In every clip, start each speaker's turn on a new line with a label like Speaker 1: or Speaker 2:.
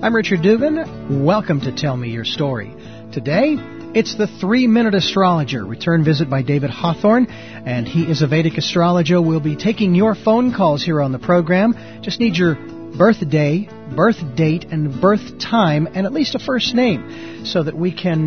Speaker 1: I'm Richard Dugan. Welcome to Tell Me Your Story. Today, it's the 3-Minute Astrologer, return visit by David Hawthorne, and he is a Vedic astrologer. We'll be taking your phone calls here on the program. Just need your birthday, birth date, and birth time, and at least a first name, so that we can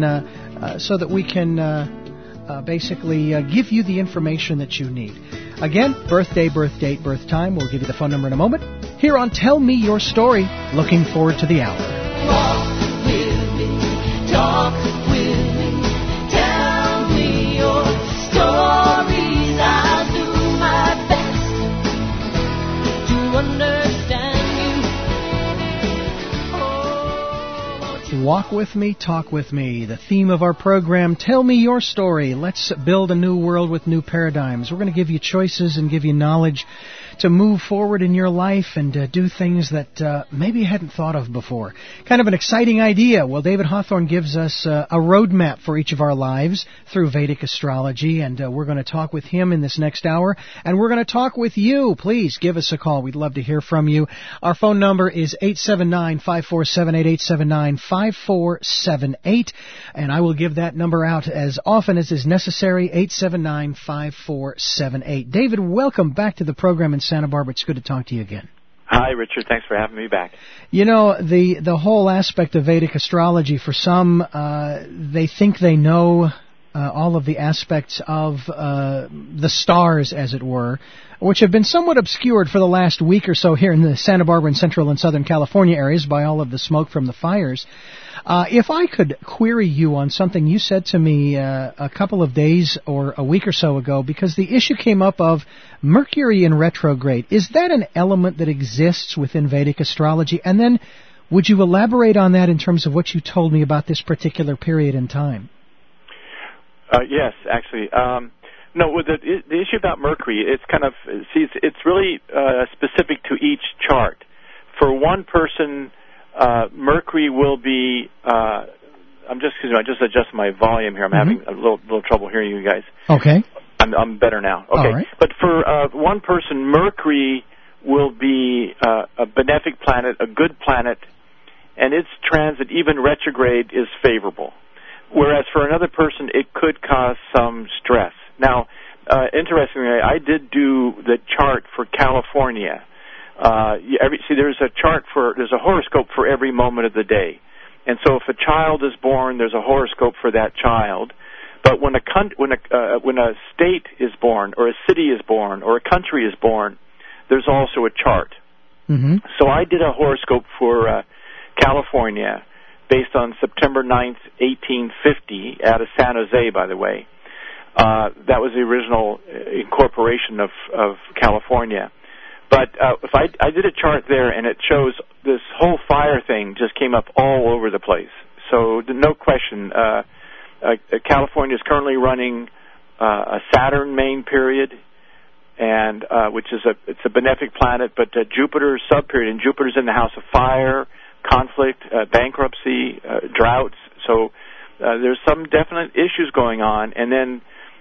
Speaker 1: basically give you the information that you need. Again, birthday, birth date, birth time. We'll give you the phone number in a moment. Here on Tell Me Your Story. Looking forward to the hour.
Speaker 2: Walk with me, talk with me, tell me your stories. I'll do my best to understand you.
Speaker 1: Walk with me, talk with me. The theme of our program, Tell Me Your Story. Let's build a new world with new paradigms. We're going to give you choices and give you knowledge to move forward in your life and do things that maybe you hadn't thought of before. Kind of an exciting idea. Well, David Hawthorne gives us a roadmap for each of our lives through Vedic astrology, and we're going to talk with him in this next hour, and we're going to talk with you. Please give us a call. We'd love to hear from you. Our phone number is 879-5478, 879-5478, and I will give that number out as often as is necessary, 879-5478. David, welcome back to the program in Santa Barbara. It's good to talk to you again.
Speaker 3: Hi, Richard. Thanks for having me back.
Speaker 1: You know, the whole aspect of Vedic astrology, for some, they think they know all of the aspects of the stars, as it were, which have been somewhat obscured for the last week or so here in the Santa Barbara and Central and Southern California areas by all of the smoke from the fires. If I could query you on something you said to me a couple of days or a week or so ago, because the issue came up of Mercury in retrograde. Is that an element that exists within Vedic astrology? And then would you elaborate on that in terms of what you told me about this particular period in time?
Speaker 3: Yes, actually. No, with the issue about Mercury, it's kind of, it's really specific to each chart. For one person, Mercury will be, I just adjust my volume here. I'm having a little trouble hearing you guys.
Speaker 1: Okay.
Speaker 3: I'm better now. Okay.
Speaker 1: All right.
Speaker 3: But for one person, Mercury will be a benefic planet, a good planet, and its transit, even retrograde, is favorable. Whereas for another person, it could cause some stress. Now, interestingly, I did do the chart for California. There's a horoscope for every moment of the day. And so if a child is born, there's a horoscope for that child. But when a state is born, or a city is born, or a country is born, there's also a chart.
Speaker 1: Mm-hmm.
Speaker 3: So I did a horoscope for California based on September 9th, 1850, out of San Jose, by the way. That was the original incorporation of California. But if I did a chart there, and it shows this whole fire thing just came up all over the place. So no question, California is currently running a Saturn main period, and which is it's a benefic planet, but Jupiter sub-period, and Jupiter's in the house of fire, conflict, bankruptcy, droughts. So there's some definite issues going on, and then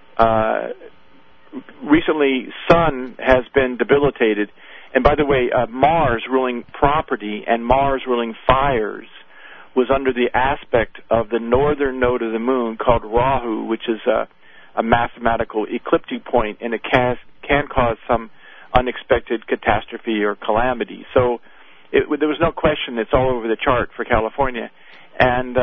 Speaker 3: recently Sun has been debilitated. And by the way, Mars ruling property and Mars ruling fires was under the aspect of the northern node of the moon called Rahu, which is a mathematical ecliptic point, and it can cause some unexpected catastrophe or calamity. So there was no question it's all over the chart for California. And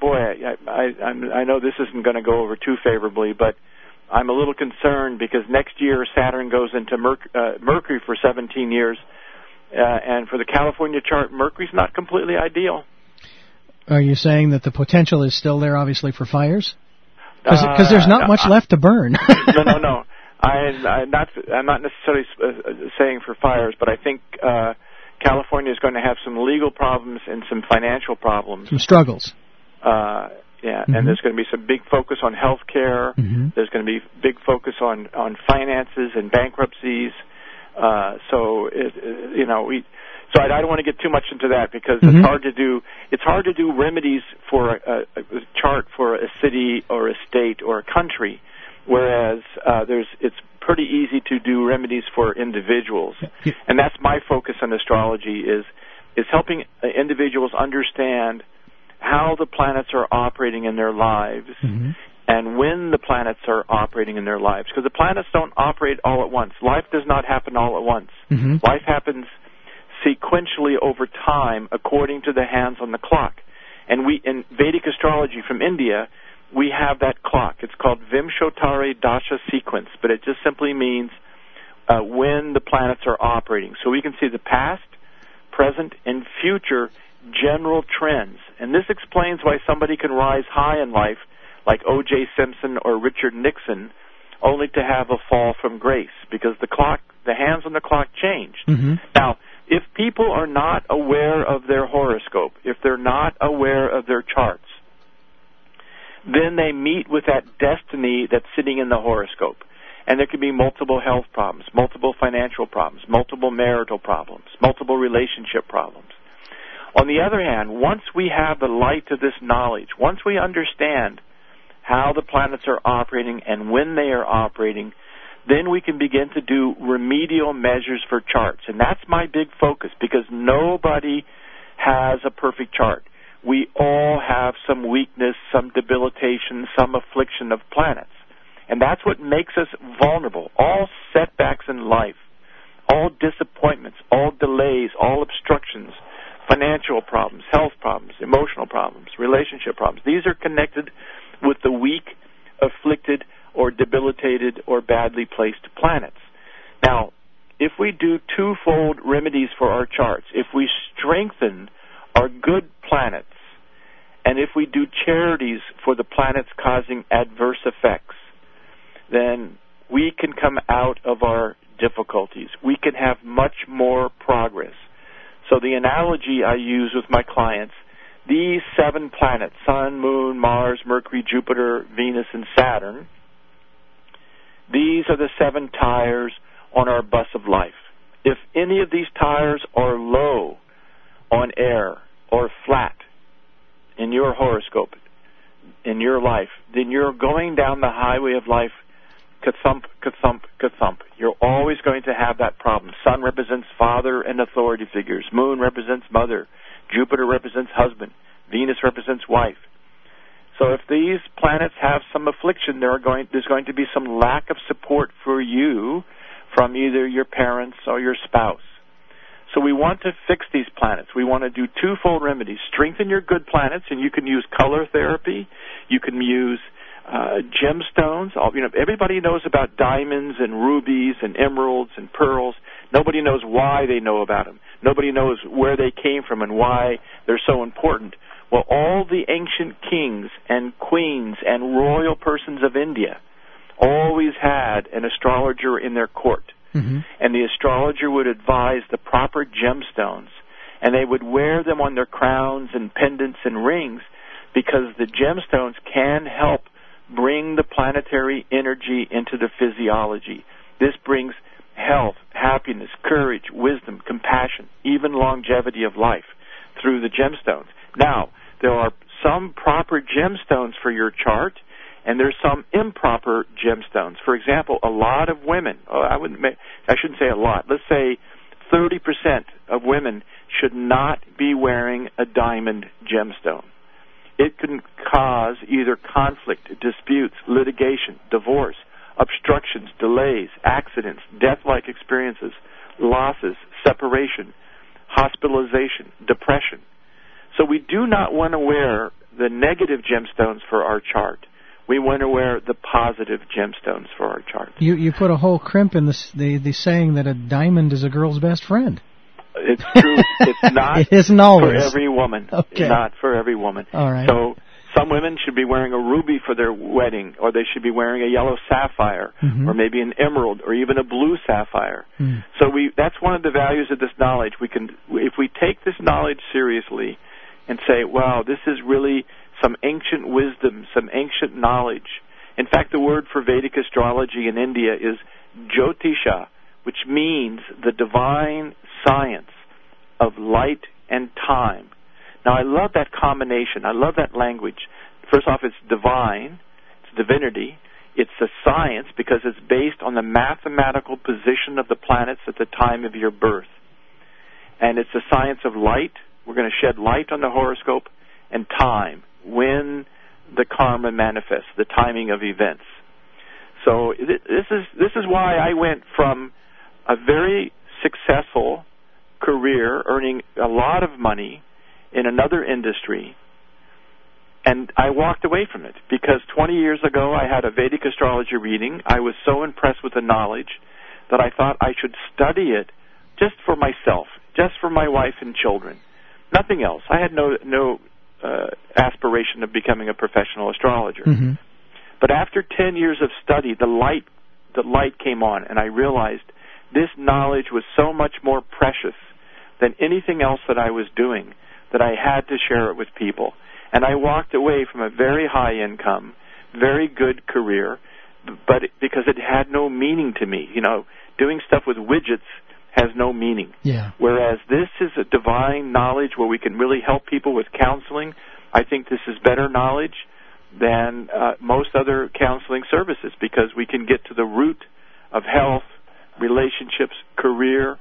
Speaker 3: I know this isn't going to go over too favorably, but I'm a little concerned because next year Saturn goes into Mercury for 17 years, and for the California chart, Mercury's not completely ideal.
Speaker 1: Are you saying that the potential is still there, obviously, for fires? Because there's not much left to burn.
Speaker 3: No. I'm not necessarily saying for fires, but I think California is going to have some legal problems and some financial problems.
Speaker 1: Some struggles.
Speaker 3: And there's going to be some big focus on health care. Mm-hmm. There's going to be big focus on finances and bankruptcies. So I don't want to get too much into that because it's hard to do. It's hard to do remedies for a chart for a city or a state or a country, whereas it's pretty easy to do remedies for individuals. And that's my focus on astrology is is helping individuals understand how the planets are operating in their lives and when the planets are operating in their lives. Because the planets don't operate all at once. Life does not happen all at once. Life happens sequentially over time according to the hands on the clock. And we, in Vedic astrology from India, we have that clock. It's called Vimshottari Dasha sequence, but it just simply means when the planets are operating. So we can see the past, present, and future general trends. And this explains why somebody can rise high in life, like O.J. Simpson or Richard Nixon, only to have a fall from grace, because the hands on the clock changed. Now, if people are not aware of their horoscope, if they're not aware of their charts, then they meet with that destiny that's sitting in the horoscope. And there can be multiple health problems, multiple financial problems, multiple marital problems, multiple relationship problems. On the other hand, once we have the light of this knowledge, once we understand how the planets are operating and when they are operating, then we can begin to do remedial measures for charts. And that's my big focus, because nobody has a perfect chart. We all have some weakness, some debilitation, some affliction of planets. And that's what makes us vulnerable. All setbacks in life, all disappointments, all delays, all obstructions, financial problems, health problems, emotional problems, relationship problems, these are connected with the weak, afflicted, or debilitated, or badly placed planets. Now, if we do twofold remedies for our charts, if we strengthen our good planets, and if we do charities for the planets causing adverse effects, then we can come out of our difficulties. We can have much more progress. So the analogy I use with my clients, these 7 planets, Sun, Moon, Mars, Mercury, Jupiter, Venus, and Saturn, these are the 7 tires on our bus of life. If any of these tires are low on air or flat in your horoscope, in your life, then you're going down the highway of life, ka-thump, ka-thump, ka-thump. You're always going to have that problem. Sun represents father and authority figures. Moon represents mother. Jupiter represents husband. Venus represents wife. So if these planets have some affliction, there's going to be some lack of support for you from either your parents or your spouse. So we want to fix these planets. We want to do twofold remedies. Strengthen your good planets, and you can use color therapy. You can use gemstones. Everybody knows about diamonds and rubies and emeralds and pearls. Nobody knows why they know about them. Nobody knows where they came from and why they're so important. Well, all the ancient kings and queens and royal persons of India always had an astrologer in their court. And the astrologer would advise the proper gemstones, and they would wear them on their crowns and pendants and rings, because the gemstones can help bring the planetary energy into the physiology. This brings health, happiness, courage, wisdom, compassion, even longevity of life through the gemstones. Now, there are some proper gemstones for your chart, and there's some improper gemstones. For example, a lot of women, I shouldn't say a lot, let's say 30% of women should not be wearing a diamond gemstone. It can cause either conflict, disputes, litigation, divorce, obstructions, delays, accidents, death-like experiences, losses, separation, hospitalization, depression. So we do not want to wear the negative gemstones for our chart. We want to wear the positive gemstones for our chart.
Speaker 1: You put a whole crimp in the saying that a diamond is a girl's best friend.
Speaker 3: It's true. It's not
Speaker 1: it isn't always.
Speaker 3: For every woman.
Speaker 1: Okay.
Speaker 3: It's not for every woman.
Speaker 1: All right.
Speaker 3: So some women should be wearing a ruby for their wedding, or they should be wearing a yellow sapphire, or maybe an emerald, or even a blue sapphire. So that's one of the values of this knowledge. If we take this knowledge seriously and say, wow, this is really some ancient wisdom, some ancient knowledge. In fact, the word for Vedic astrology in India is Jyotisha, which means the divine science of light and time. Now, I love that combination. I love that language. First off, it's divine. It's divinity. It's a science because it's based on the mathematical position of the planets at the time of your birth. And it's the science of light. We're going to shed light on the horoscope, and time, when the karma manifests, the timing of events. So this is why I went from a very successful career, earning a lot of money in another industry, and I walked away from it because 20 years ago I had a Vedic astrology reading. I was so impressed with the knowledge that I thought I should study it just for myself, just for my wife and children, nothing else. I had no aspiration of becoming a professional astrologer.
Speaker 1: Mm-hmm.
Speaker 3: But after 10 years of study, the light came on, and I realized this knowledge was so much more precious than anything else that I was doing, that I had to share it with people. And I walked away from a very high income, very good career, but because it had no meaning to me. You know, doing stuff with widgets has no meaning.
Speaker 1: Yeah.
Speaker 3: Whereas this is a divine knowledge where we can really help people with counseling. I think this is better knowledge than most other counseling services, because we can get to the root of health, relationships, career.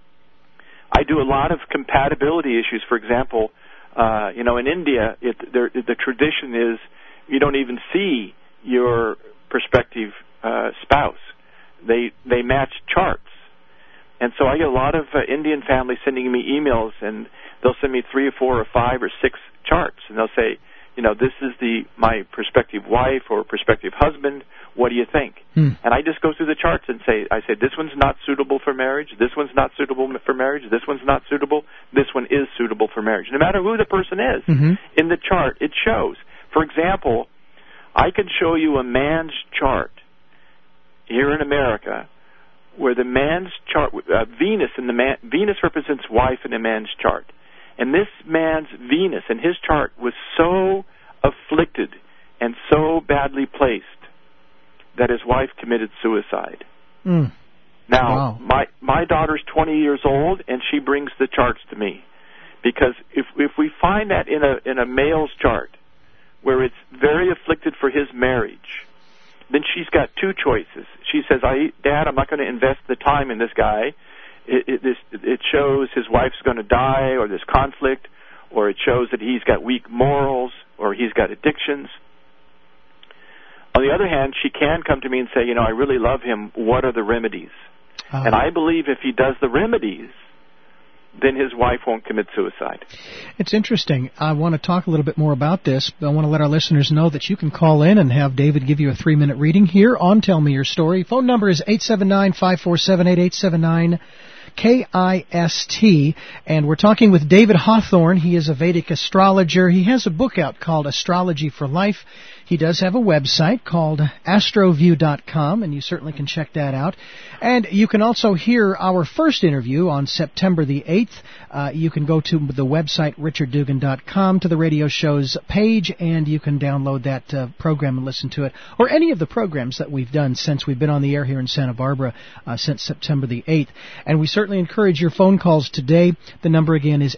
Speaker 3: I do a lot of compatibility issues. For example, in India, the tradition is you don't even see your prospective spouse. They match charts. And so I get a lot of Indian families sending me emails, and they'll send me 3 or 4 or 5 or 6 charts, and they'll say, this is my prospective wife or prospective husband. What do you think? And I just go through the charts and say, this one's not suitable for marriage. This one's not suitable for marriage. This one's not suitable. This one is suitable for marriage. No matter who the person is, in the chart, it shows. For example, I could show you a man's chart here in America where the man's chart, Venus represents wife in a man's chart. And this man's Venus in his chart was so afflicted and so badly placed that his wife committed suicide. Now, my daughter's 20 years old, and she brings the charts to me. Because if we find that in a male's chart, where it's very afflicted for his marriage, then she's got 2 choices. She says, Dad, I'm not going to invest the time in this guy. It shows his wife's going to die, or there's conflict, or it shows that he's got weak morals, or he's got addictions. On the other hand, she can come to me and say, I really love him. What are the remedies? And I believe if he does the remedies, then his wife won't commit suicide.
Speaker 1: It's interesting. I want to talk a little bit more about this, but I want to let our listeners know that you can call in and have David give you a 3-minute reading here on Tell Me Your Story. Phone number is 879-547-8879. KIST, and we're talking with David Hawthorne. He is a Vedic astrologer. He has a book out called Astrology for Life. He does have a website called astroview.com, and you certainly can check that out. And you can also hear our first interview on September the 8th. You can go to the website richarddugan.com, to the radio show's page, and you can download that program and listen to it, or any of the programs that we've done since we've been on the air here in Santa Barbara since September the 8th. And we certainly encourage your phone calls today. The number again is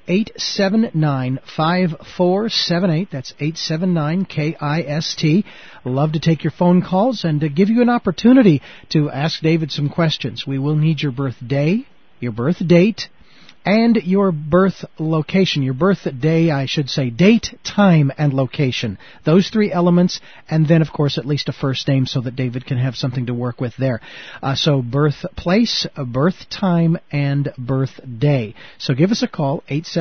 Speaker 1: 879-5478. That's 879-KIST. Love to take your phone calls and to give you an opportunity to ask David some questions. We will need your birthday, your birth date, and your birth location. Your birth day, I should say, date, time, and location. Those 3 elements, and then, of course, at least a first name so that David can have something to work with there. So birthplace, birth time, and birth day. So give us a call,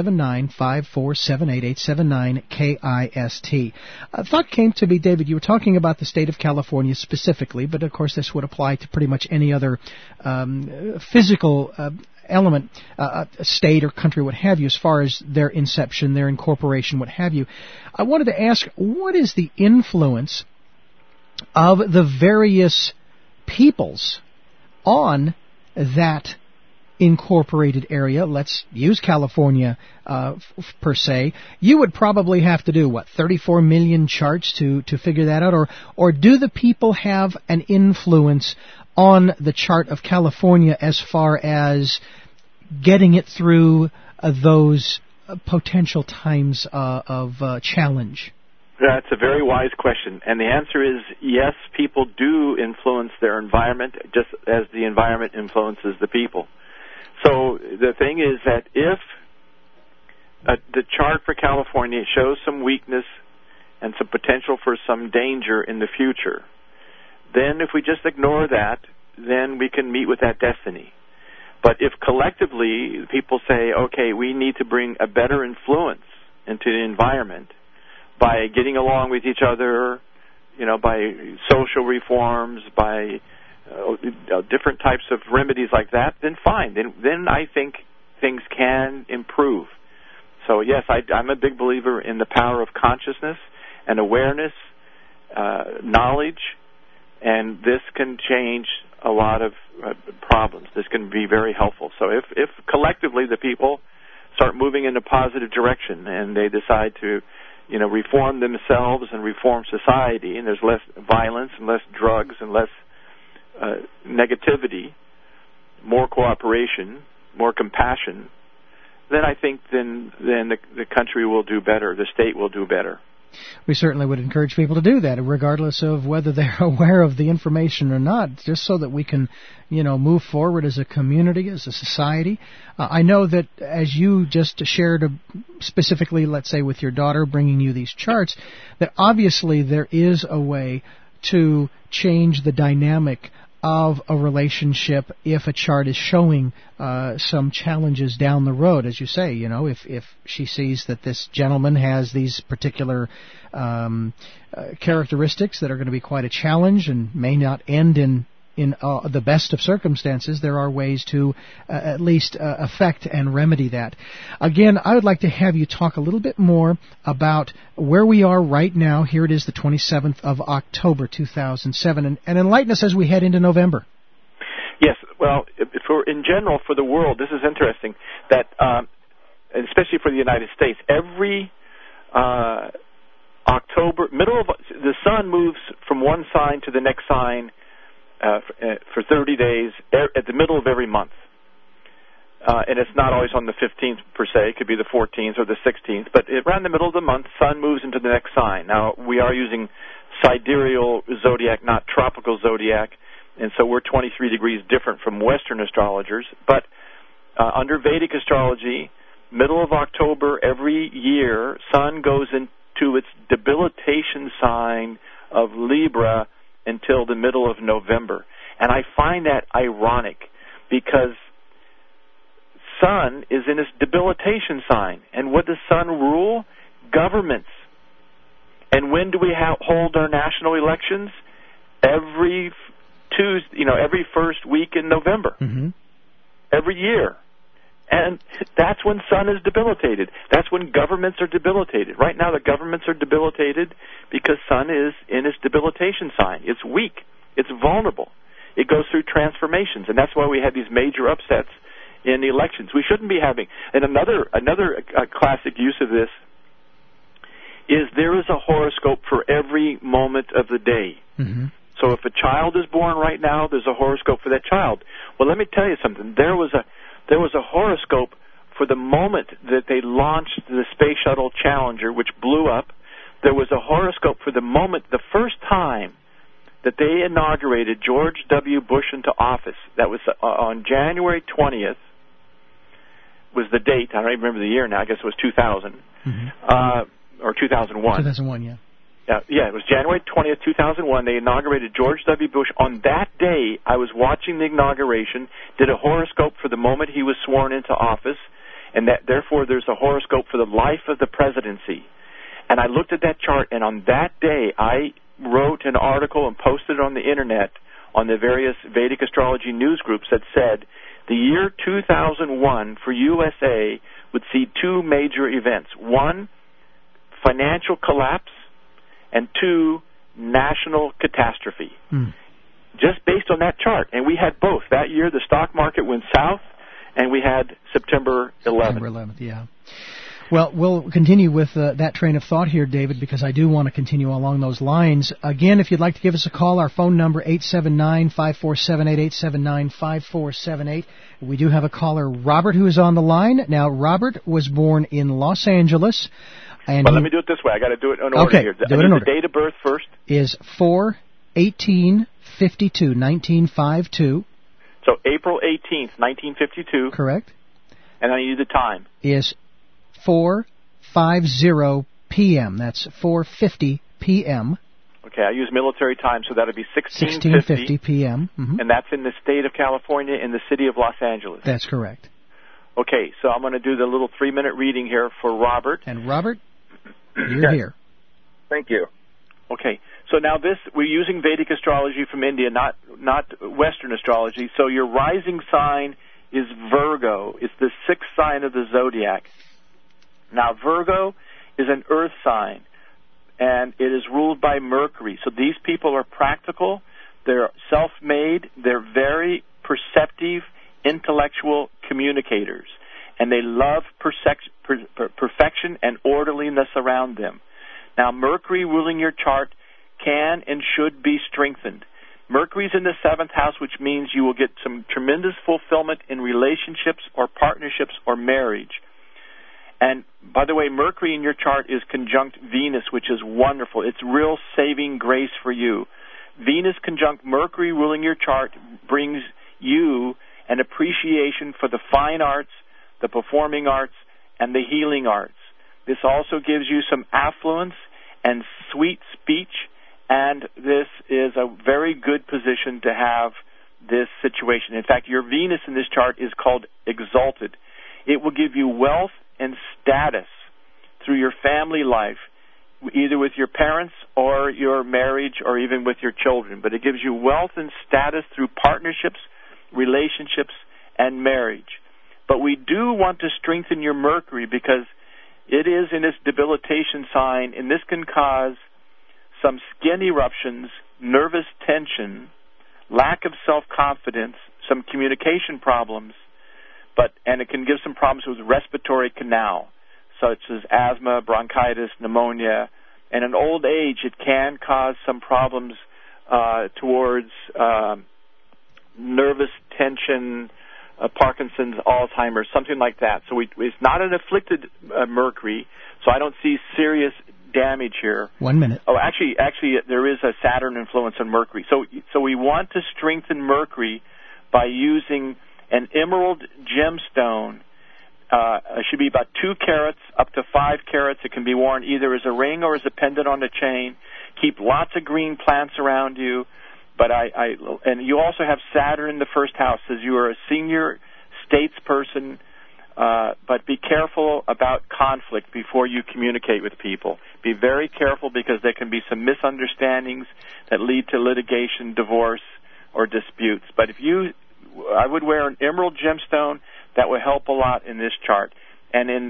Speaker 1: 879-547-8879-KIST. A thought came to me, David, you were talking about the state of California specifically, but of course this would apply to pretty much any other physical element, state or country, what have you, as far as their inception, their incorporation, what have you. I wanted to ask, what is the influence of the various peoples on that incorporated area? Let's use California per se. You would probably have to do, 34 million charts to figure that out? Or do the people have an influence on the chart of California as far as getting it through those potential times of challenge?
Speaker 3: That's a very wise question. And the answer is yes, people do influence their environment just as the environment influences the people. So the thing is that if the chart for California shows some weakness and some potential for some danger in the future, then if we just ignore that, then we can meet with that destiny. But if collectively people say, okay, we need to bring a better influence into the environment by getting along with each other, by social reforms, by different types of remedies like that, then fine. Then I think things can improve. So yes, I'm a big believer in the power of consciousness and awareness, knowledge, and this can change a lot of problems. This can be very helpful. So if collectively the people start moving in a positive direction and they decide to, reform themselves and reform society, and there's less violence and less drugs and less negativity, more cooperation, more compassion, then I think then the country will do better, the state will do better.
Speaker 1: We certainly would encourage people to do that, regardless of whether they're aware of the information or not, just so that we can, move forward as a community, as a society. I know that as you just shared, specifically, let's say, with your daughter bringing you these charts, that obviously there is a way to change the dynamic of a relationship if a chart is showing some challenges down the road. As you say, if she sees that this gentleman has these particular characteristics that are going to be quite a challenge and may not end in the best of circumstances, there are ways to at least affect and remedy that. Again, I would like to have you talk a little bit more about where we are right now. Here it is, the 27th of October, 2007, and enlighten us as we head into November.
Speaker 3: Yes, well, in general, for the world, this is interesting, that especially for the United States, every October, the sun moves from one sign to the next sign for 30 days at the middle of every month. And it's not always on the 15th per se. It could be the 14th or the 16th. But around the middle of the month, sun moves into the next sign. Now, we are using sidereal zodiac, not tropical zodiac, and so we're 23 degrees different from Western astrologers. But under Vedic astrology, middle of October every year, sun goes into its debilitation sign of Libra until the middle of November. And I find that ironic because sun is in its debilitation sign. And what does sun rule? Governments. And when do we hold our national elections? Every Tuesday, every first week in November. Mm-hmm. Every year. And that's when sun is debilitated. That's when governments are debilitated. Right now the governments are debilitated because sun is in its debilitation sign. It's weak. It's vulnerable. It goes through transformations. And that's why we have these major upsets in the elections. We shouldn't be having. And another classic use of this is there is a horoscope for every moment of the day. Mm-hmm. So if a child is born right now, there's a horoscope for that child. Well, let me tell you something. There was a horoscope for the moment that they launched the Space Shuttle Challenger, which blew up. There was a horoscope for the moment, the first time that they inaugurated George W. Bush into office. That was on January 20th was the date. I don't even remember the year now. I guess it was 2000. Mm-hmm. Or 2001.
Speaker 1: 2001, yeah.
Speaker 3: Yeah, it was January 20th, 2001. They inaugurated George W. Bush. On that day, I was watching the inauguration, did a horoscope for the moment he was sworn into office, and that therefore there's a horoscope for the life of the presidency. And I looked at that chart, and on that day, I wrote an article and posted it on the Internet on the various Vedic astrology news groups that said the year 2001 for USA would see two major events. One, financial collapse, and two, national catastrophe. Just based on that chart. And we had both. That year, the stock market went south, and we had September 11th.
Speaker 1: September 11th, yeah. Well, we'll continue with that train of thought here, David, because I do want to continue along those lines. Again, if you'd like to give us a call, our phone number, 879-5478, 879-5478. We do have a caller, Robert, who is on the line. Now, Robert was born in Los Angeles. And
Speaker 3: let me do it this way. I got to do it in order here.
Speaker 1: Do it in order.
Speaker 3: The date of birth first
Speaker 1: is 4/18/52, 1952.
Speaker 3: So April 18th, 1952.
Speaker 1: Correct.
Speaker 3: And I need the time.
Speaker 1: Is 4:50 p.m. That's 4:50 p.m.
Speaker 3: Okay, I use military time, so that'll be
Speaker 1: 16:50 p.m. Mm-hmm.
Speaker 3: And that's in the state of California, in the city of Los Angeles.
Speaker 1: That's correct.
Speaker 3: Okay, so I'm going to do the little 3-minute reading here for Robert.
Speaker 1: And Robert, you're here.
Speaker 4: Thank you.
Speaker 3: Okay, so now we're using Vedic astrology from India, not Western astrology. So your rising sign is Virgo. It's the 6th sign of the zodiac. Now, Virgo is an earth sign, and it is ruled by Mercury. So these people are practical, they're self-made, they're very perceptive, intellectual communicators, and they love perfection and orderliness around them. Now, Mercury ruling your chart can and should be strengthened. Mercury's in the 7th house, which means you will get some tremendous fulfillment in relationships or partnerships or marriage. And, by the way, Mercury in your chart is conjunct Venus, which is wonderful. It's real saving grace for you. Venus conjunct Mercury ruling your chart brings you an appreciation for the fine arts, the performing arts, and the healing arts. This also gives you some affluence and sweet speech, and this is a very good position to have this situation. In fact, your Venus in this chart is called exalted. It will give you wealth and status through your family life, either with your parents or your marriage or even with your children. But it gives you wealth and status through partnerships, relationships, and marriage. But we do want to strengthen your Mercury because it is in its debilitation sign, and this can cause some skin eruptions, nervous tension, lack of self-confidence, some communication problems, and it can give some problems with respiratory canal, such as asthma, bronchitis, pneumonia, and in old age it can cause some problems towards nervous tension, Parkinson's, Alzheimer's, something like that. So it's not an afflicted Mercury, so I don't see serious damage here.
Speaker 1: 1 minute.
Speaker 3: Oh, actually, there is a Saturn influence on Mercury. So we want to strengthen Mercury by using an emerald gemstone. It should be about 2 carats up to 5 carats. It can be worn either as a ring or as a pendant on a chain. Keep lots of green plants around you. But and you also have Saturn in the 1st house, as you are a senior statesperson. But be careful about conflict before you communicate with people. Be very careful because there can be some misunderstandings that lead to litigation, divorce, or disputes. But I would wear an emerald gemstone. That will help a lot in this chart. And in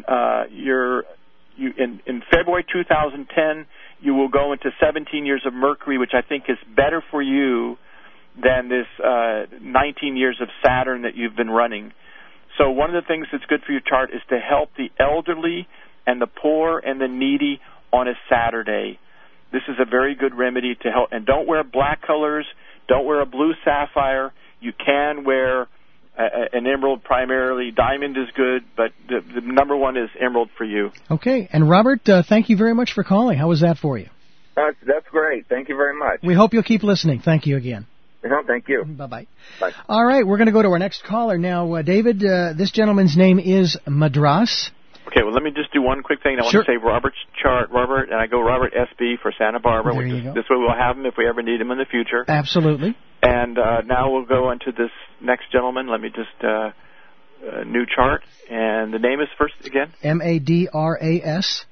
Speaker 3: February 2010, you will go into 17 years of Mercury, which I think is better for you than this 19 years of Saturn that you've been running. So one of the things that's good for your chart is to help the elderly and the poor and the needy on a Saturday. This is a very good remedy to help. And don't wear black colors. Don't wear a blue sapphire. You can wear an emerald primarily. Diamond is good, but the number one is emerald for you.
Speaker 1: Okay. And Robert, thank you very much for calling. How was that for you?
Speaker 4: That's great. Thank you very much.
Speaker 1: We hope you'll keep listening. Thank you again.
Speaker 4: Thank you.
Speaker 1: Bye-bye.
Speaker 4: Bye.
Speaker 1: All right, we're going to go to our next caller now. David, this gentleman's name is Madras.
Speaker 3: Okay, well, let me just do one quick thing. I want to say Robert's chart, Robert, and I go Robert SB for Santa Barbara.
Speaker 1: There you go.
Speaker 3: This way we'll have him if we ever need him in the future.
Speaker 1: Absolutely.
Speaker 3: And now we'll go into this next gentleman. Let me just, new chart. And the name is first again?
Speaker 1: Madras.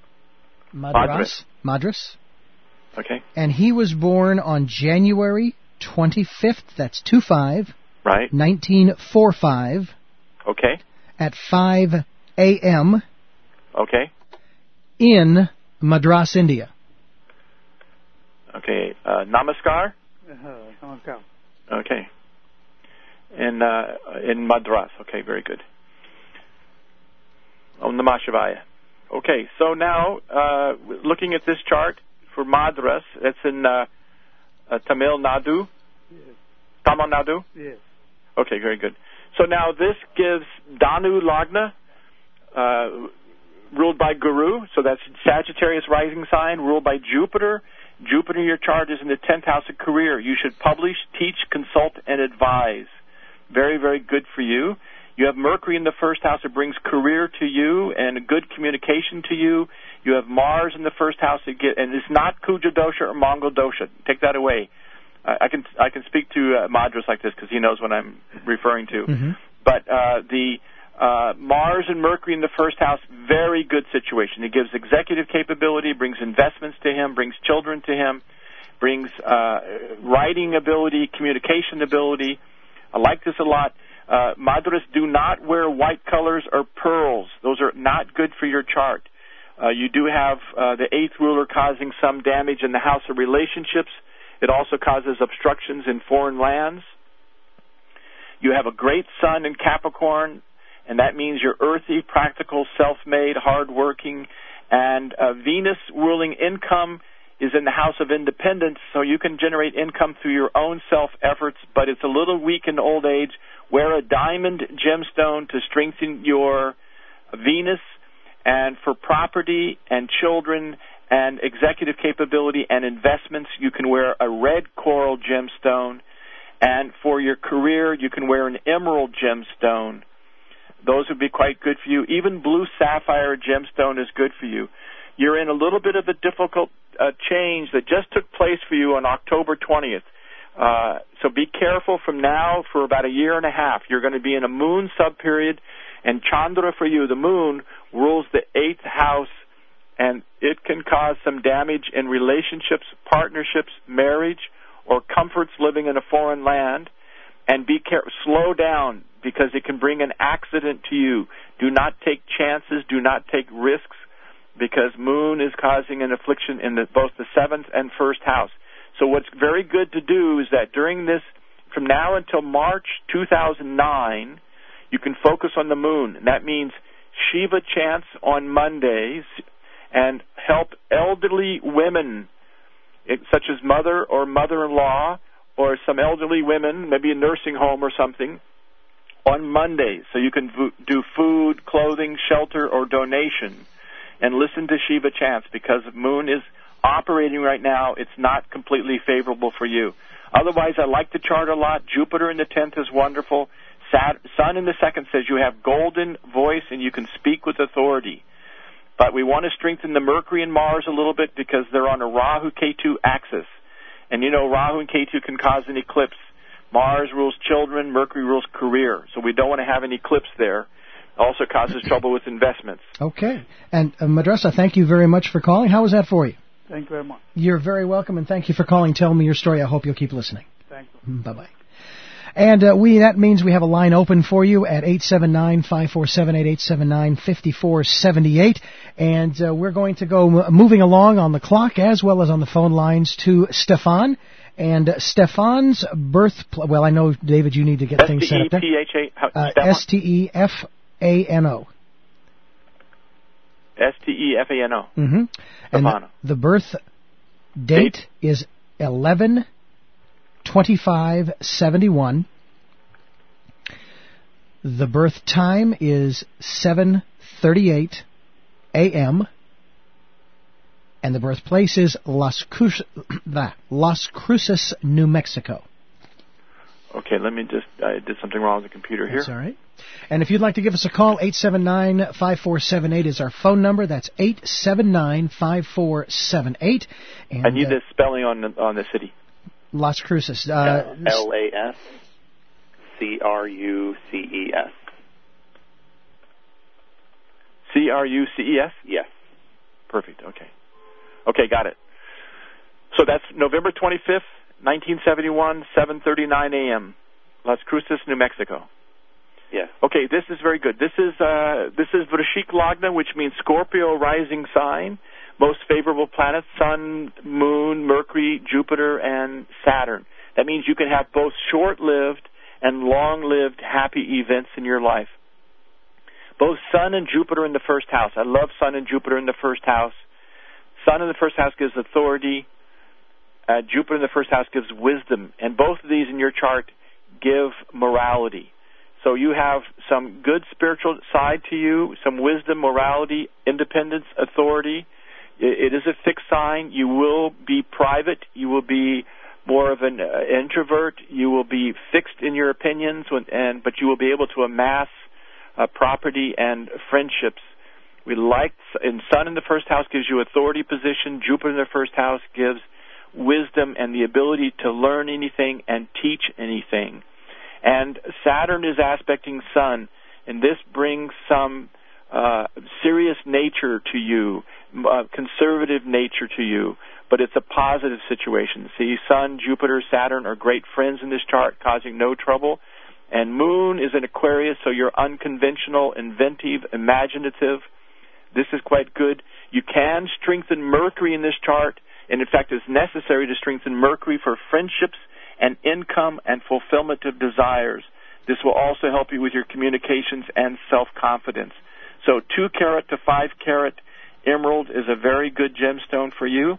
Speaker 1: Madras.
Speaker 3: Okay.
Speaker 1: And he was born on January 25th, that's 25,
Speaker 3: right,
Speaker 1: 1945.
Speaker 3: Okay.
Speaker 1: At 5 a.m.
Speaker 3: Okay.
Speaker 1: In Madras, India.
Speaker 3: Okay. Namaskar?
Speaker 5: Namaskar.
Speaker 3: Okay. In Madras. Okay, very good. Om Namah Shivaya. Okay, so now, looking at this chart for Madras, it's in Tamil Nadu?
Speaker 5: Yes.
Speaker 3: Tamil Nadu?
Speaker 5: Yes.
Speaker 3: Okay, very good. So now this gives Danu Lagna, ruled by Guru, so that's Sagittarius rising sign, ruled by Jupiter. Jupiter in your chart is in the 10th house of career. You should publish, teach, consult, and advise. very, very good for you. You have Mercury in the first house. It brings career to you and good communication to you. You have Mars in the first house, and it's not Kuja dosha or Mongol dosha. Take that away. I can speak to Madras like this because he knows what I'm referring to.
Speaker 1: Mm-hmm.
Speaker 3: But the Mars and Mercury in the first house, very good situation. It gives executive capability, brings investments to him, brings children to him, brings writing ability, communication ability. I like this a lot. Madras, do not wear white colors or pearls. Those are not good for your chart. You do have the 8th ruler causing some damage in the house of relationships. It also causes obstructions in foreign lands. You have a great sun in Capricorn, and that means you're earthy, practical, self-made, hard-working, and Venus ruling income is in the house of independence, so you can generate income through your own self-efforts, but it's a little weak in old age. Wear a diamond gemstone to strengthen your Venus, and for property and children and executive capability and investments, you can wear a red coral gemstone, and for your career, you can wear an emerald gemstone. Those would be quite good for you. Even blue sapphire gemstone is good for you. You're in a little bit of a difficult change that just took place for you on October 20th. So be careful from now for about a year and a half. You're going to be in a moon subperiod, and Chandra for you, the moon, rules the 8th house, and it can cause some damage in relationships, partnerships, marriage, or comforts living in a foreign land. And be careful, slow down, because it can bring an accident to you. Do not take chances, do not take risks, because moon is causing an affliction in both the 7th and 1st house. So what's very good to do is that during this, from now until March 2009, you can focus on the moon. And that means Shiva chants on Mondays and help elderly women, such as mother or mother-in-law, or some elderly women, maybe a nursing home or something, on Mondays. So you can do food, clothing, shelter, or donation, and listen to Shiva chants, because the moon is operating right now. It's not completely favorable for you. Otherwise, I like the chart a lot. Jupiter in the 10th is wonderful. Sun in the 2nd says you have golden voice and you can speak with authority. But we want to strengthen the Mercury and Mars a little bit because they're on a Rahu-Ketu axis. And you know, Rahu and Ketu can cause an eclipse. Mars rules children, Mercury rules career. So we don't want to have an eclipse there. Also causes trouble with investments.
Speaker 1: Okay. And Madrasa, thank you very much for calling. How was that for you?
Speaker 5: Thank you very much.
Speaker 1: You're very welcome, and thank you for calling. Tell me your story. I hope you'll keep listening.
Speaker 5: Thank you.
Speaker 1: Bye-bye. And that means we have a line open for you at 879-547-8879, 5478. And we're going to go moving along on the clock as well as on the phone lines to Stefan. And Stefan's well, I know, David, you need to get things set up there. Stefano.
Speaker 3: Stefano.
Speaker 1: Mm-hmm. And the birth date is 11/25/71. The birth time is 7:38 a.m. And the birthplace is Las Cruces, New Mexico.
Speaker 3: Okay, I did something wrong with the computer here.
Speaker 1: That's all right. And if you'd like to give us a call, 879-5478 is our phone number. That's 879-5478.
Speaker 3: And I need the spelling on the city.
Speaker 1: Las Cruces.
Speaker 6: LASCRUCES.
Speaker 3: CRUCES?
Speaker 6: Yes.
Speaker 3: Perfect, okay. Okay, got it. So that's November 25th, 1971, 7:39 a.m., Las Cruces, New Mexico.
Speaker 6: Yes.
Speaker 3: Okay, this is very good. This is Vrishik Lagna, which means Scorpio rising sign. Most favorable planets: Sun, Moon, Mercury, Jupiter, and Saturn. That means you can have both short-lived and long-lived happy events in your life. Both Sun and Jupiter in the first house. I love Sun and Jupiter in the first house. Sun in the first house gives authority. Jupiter in the first house gives wisdom. And both of these in your chart give morality. So you have some good spiritual side to you, some wisdom, morality, independence, authority. It is a fixed sign. You will be private. You will be more of an introvert. You will be fixed in your opinions, but you will be able to amass property and friendships. And Sun in the first house gives you authority position. Jupiter in the first house gives wisdom and the ability to learn anything and teach anything. And Saturn is aspecting Sun, and this brings some serious nature to you, conservative nature to you, but it's a positive situation. See, Sun, Jupiter, Saturn are great friends in this chart, causing no trouble. And Moon is in Aquarius, so you're unconventional, inventive, imaginative. This is quite good. You can strengthen Mercury in this chart, and in fact it's necessary to strengthen Mercury for friendships and income and fulfillment of desires. This will also help you with your communications and self-confidence. So 2 carat to 5 carat emerald is a very good gemstone for you.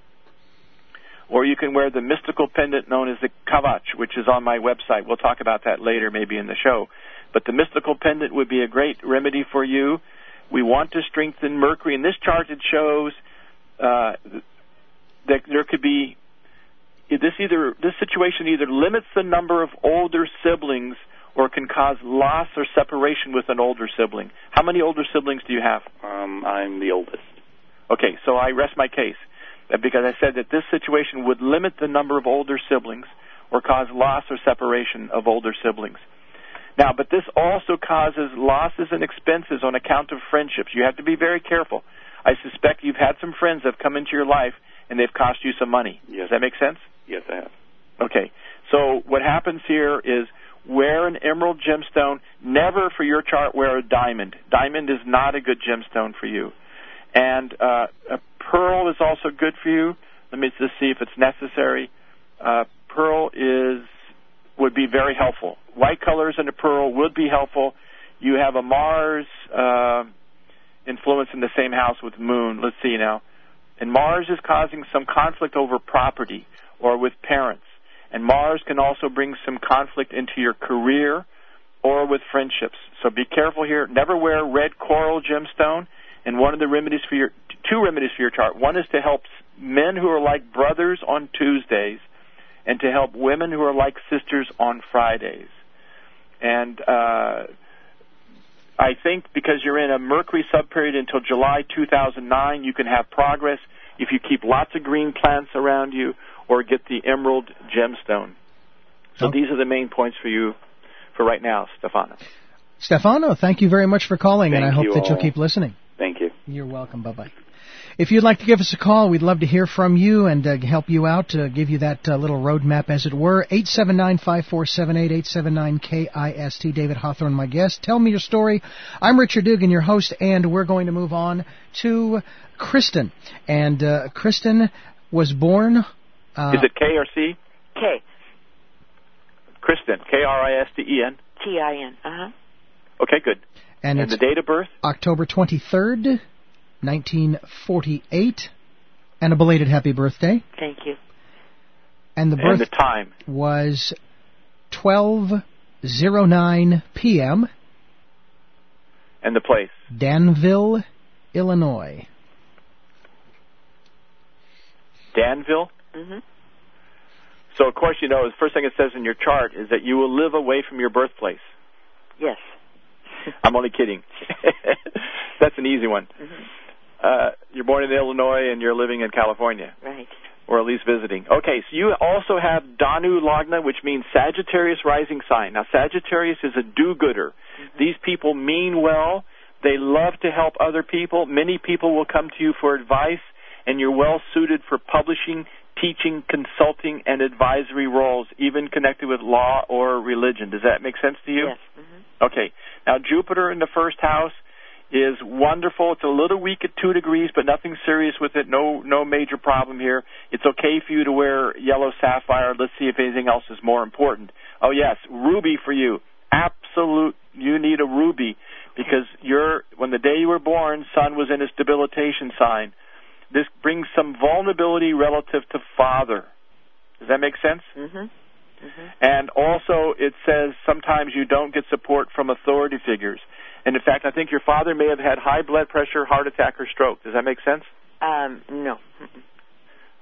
Speaker 3: Or you can wear the mystical pendant known as the Kavach, which is on my website. We'll talk about that later, maybe in the show. But the mystical pendant would be a great remedy for you. We want to strengthen Mercury. In this chart, it shows that there could be this situation either limits the number of older siblings or can cause loss or separation with an older sibling. How many older siblings do you have?
Speaker 6: I'm the oldest.
Speaker 3: Okay, so I rest my case because I said that this situation would limit the number of older siblings or cause loss or separation of older siblings. Now, but this also causes losses and expenses on account of friendships. You have to be very careful. I suspect you've had some friends that have come into your life and they've cost you some money.
Speaker 6: Yes.
Speaker 3: Does that make sense?
Speaker 6: Yes, I have.
Speaker 3: Okay. So what happens here is wear an emerald gemstone. Never for your chart wear a diamond. Diamond is not a good gemstone for you. And a pearl is also good for you. Let me just see if it's necessary. Pearl would be very helpful. White colors in a pearl would be helpful. You have a Mars influence in the same house with Moon. Let's see now. And Mars is causing some conflict over property or with parents. And Mars can also bring some conflict into your career or with friendships. So be careful here. Never wear red coral gemstone. And two remedies for your chart. One is to help men who are like brothers on Tuesdays, and to help women who are like sisters on Fridays. And I think because you're in a Mercury subperiod until July 2009, you can have progress if you keep lots of green plants around you or get the emerald gemstone. So these are the main points for you for right now, Stefano.
Speaker 1: Stefano, thank you very much for calling, and I hope that you'll keep listening.
Speaker 6: Thank you.
Speaker 1: You're welcome. Bye-bye. If you'd like to give us a call, we'd love to hear from you and help you out, give you that little roadmap, as it were. 879-5478, 879-KIST. David Hawthorne, my guest. Tell me your story. I'm Richard Dugan, your host, and we're going to move on to Kristen. And Kristen was born...
Speaker 3: is it K or C?
Speaker 5: K.
Speaker 3: Kristen, Kristen.
Speaker 5: Tin. Uh-huh.
Speaker 3: Okay, good.
Speaker 1: And
Speaker 3: the date of birth?
Speaker 1: October 23rd, 1948. And a belated happy birthday.
Speaker 5: Thank you.
Speaker 1: And the
Speaker 3: birth time
Speaker 1: was 12:09 p.m.
Speaker 3: And the place?
Speaker 1: Danville, Illinois.
Speaker 3: Danville?
Speaker 5: Mm-hmm.
Speaker 3: So, of course, the first thing it says in your chart is that you will live away from your birthplace.
Speaker 5: Yes.
Speaker 3: I'm only kidding. That's an easy one.
Speaker 5: Mm-hmm.
Speaker 3: You're born in Illinois and you're living in California.
Speaker 5: Right.
Speaker 3: Or at least visiting. Okay, so you also have Danu Lagna, which means Sagittarius rising sign. Now, Sagittarius is a do-gooder. Mm-hmm. These people mean well. They love to help other people. Many people will come to you for advice, and you're well suited for publishing, teaching, consulting, and advisory roles, even connected with law or religion. Does that make sense to you?
Speaker 5: Yes. Mm-hmm.
Speaker 3: Okay. Now, Jupiter in the first house is wonderful. It's a little weak at 2 degrees, but nothing serious with it. No major problem here. It's okay for you to wear yellow sapphire. Let's see if anything else is more important. Oh, yes, ruby for you. Absolute. You need a ruby because when the day you were born, Sun was in its debilitation sign. This brings some vulnerability relative to father. Does that make sense?
Speaker 5: Mm-hmm. Mm-hmm.
Speaker 3: And also it says sometimes you don't get support from authority figures. And in fact, I think your father may have had high blood pressure, heart attack, or stroke. Does that make sense?
Speaker 5: No.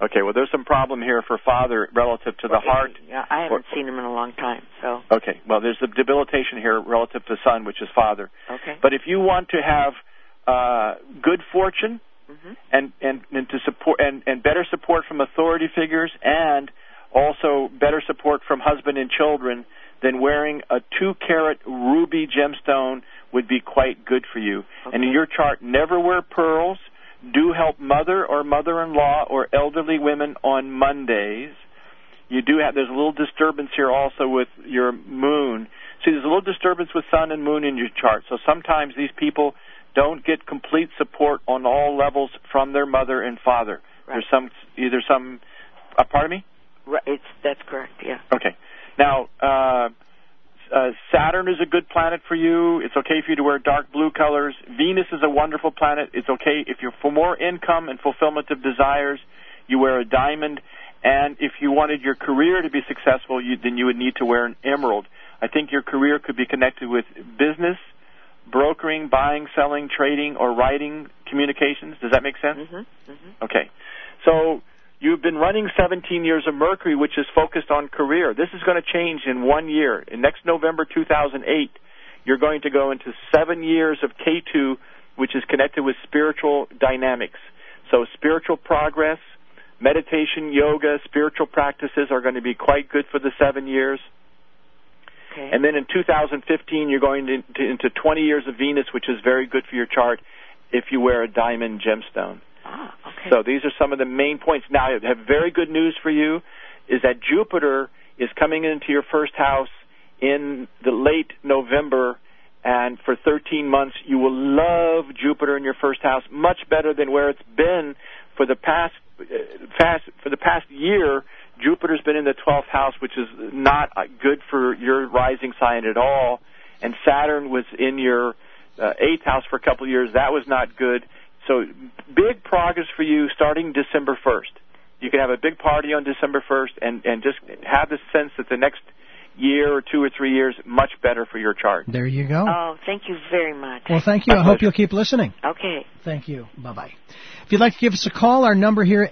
Speaker 3: Okay, well, there's some problem here for father relative to the heart.
Speaker 5: Yeah, I haven't seen him in a long time, so.
Speaker 3: Okay, well, there's a debilitation here relative to son, which is father.
Speaker 5: Okay.
Speaker 3: But if you want to have good fortune and to support and better support from authority figures and also better support from husband and children, then wearing a 2-carat ruby gemstone would be quite good for you.
Speaker 5: Okay.
Speaker 3: And in your chart, never wear pearls. Do help mother or mother-in-law or elderly women on Mondays. You do have, there's a little disturbance here also with your moon. See, there's a little disturbance with sun and moon in your chart. So sometimes these people don't get complete support on all levels from their mother and father.
Speaker 5: Right.
Speaker 3: There's pardon me?
Speaker 5: Right, that's correct, yeah.
Speaker 3: Okay. Now, Saturn is a good planet for you. It's okay for you to wear dark blue colors. Venus is a wonderful planet. It's okay if you're for more income and fulfillment of desires, you wear a diamond. And if you wanted your career to be successful, then you would need to wear an emerald. I think your career could be connected with business, brokering, buying, selling, trading, or writing communications. Does that make sense? Okay. So you've been running 17 years of Mercury, which is focused on career. This is going to change in 1 year. In next November 2008, you're going to go into 7 years of K2, which is connected with spiritual dynamics. So spiritual progress, meditation, yoga, spiritual practices are going to be quite good for the 7 years.
Speaker 5: Okay.
Speaker 3: And then in 2015, you're going into 20 years of Venus, which is very good for your chart if you wear a diamond gemstone.
Speaker 5: Ah, okay.
Speaker 3: So these are some of the main points. Now, I have very good news for you, is that Jupiter is coming into your first house in the late November, and for 13 months, you will love Jupiter in your first house much better than where it's been for the past year. Jupiter's been in the 12th house, which is not good for your rising sign at all, and Saturn was in your 8th house for a couple of years. That was not good. So big progress for you starting December 1st. You can have a big party on December 1st and just have the sense that the next year or 2 or 3 years much better for your chart.
Speaker 1: There you go.
Speaker 5: Oh, thank you very much.
Speaker 1: Well, thank you. I hope you'll keep listening.
Speaker 5: Okay.
Speaker 1: Thank you. Bye-bye. If you'd like to give us a call, our number here,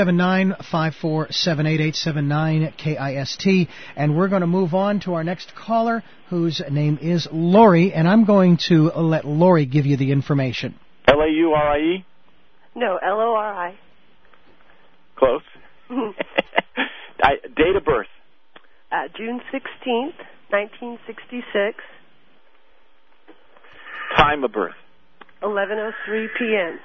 Speaker 1: 879-5478-879-KIST. And we're going to move on to our next caller, whose name is Lori. And I'm going to let Lori give you the information.
Speaker 3: Laurie?
Speaker 7: No, Lori.
Speaker 3: Close. Date of birth?
Speaker 7: June 16th, 1966.
Speaker 3: Time of birth?
Speaker 7: 11:03 p.m.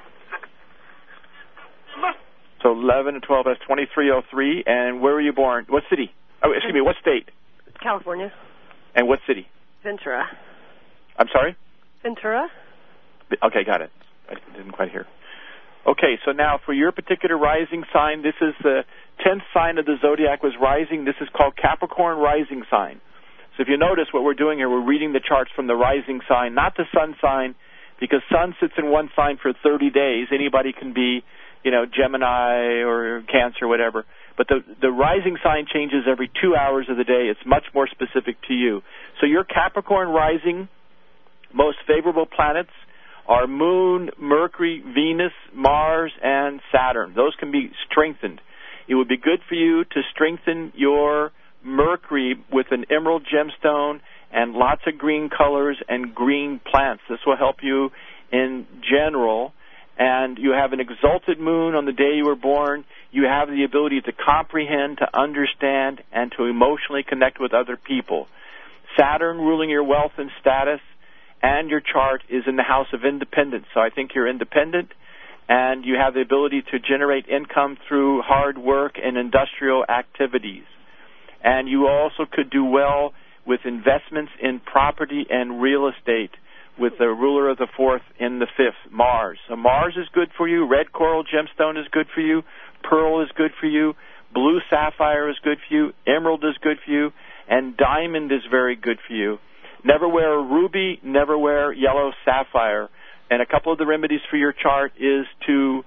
Speaker 3: So 11 and 12, that's 2303. And where were you born? What city? Oh, excuse me, what state?
Speaker 7: California.
Speaker 3: And what city?
Speaker 7: Ventura.
Speaker 3: I'm sorry?
Speaker 7: Ventura.
Speaker 3: Okay, got it. I didn't quite hear. Okay, so now for your particular rising sign, this is the 10th sign of the zodiac was rising. This is called Capricorn rising sign. So if you notice what we're doing here, we're reading the charts from the rising sign, not the sun sign, because sun sits in one sign for 30 days. Anybody can be, Gemini or Cancer, whatever. But the rising sign changes every 2 hours of the day. It's much more specific to you. So your Capricorn rising, most favorable planets are Moon, Mercury, Venus, Mars, and Saturn. Those can be strengthened. It would be good for you to strengthen your Mercury with an emerald gemstone and lots of green colors and green plants. This will help you in general. And you have an exalted moon on the day you were born. You have the ability to comprehend, to understand, and to emotionally connect with other people. Saturn ruling your wealth and status, and your chart is in the house of independence. So I think you're independent, and you have the ability to generate income through hard work and industrial activities. And you also could do well with investments in property and real estate with the ruler of the 4th in the 5th, Mars. So Mars is good for you. Red coral gemstone is good for you. Pearl is good for you. Blue sapphire is good for you. Emerald is good for you. And diamond is very good for you. Never wear a ruby, never wear yellow sapphire. And a couple of the remedies for your chart is to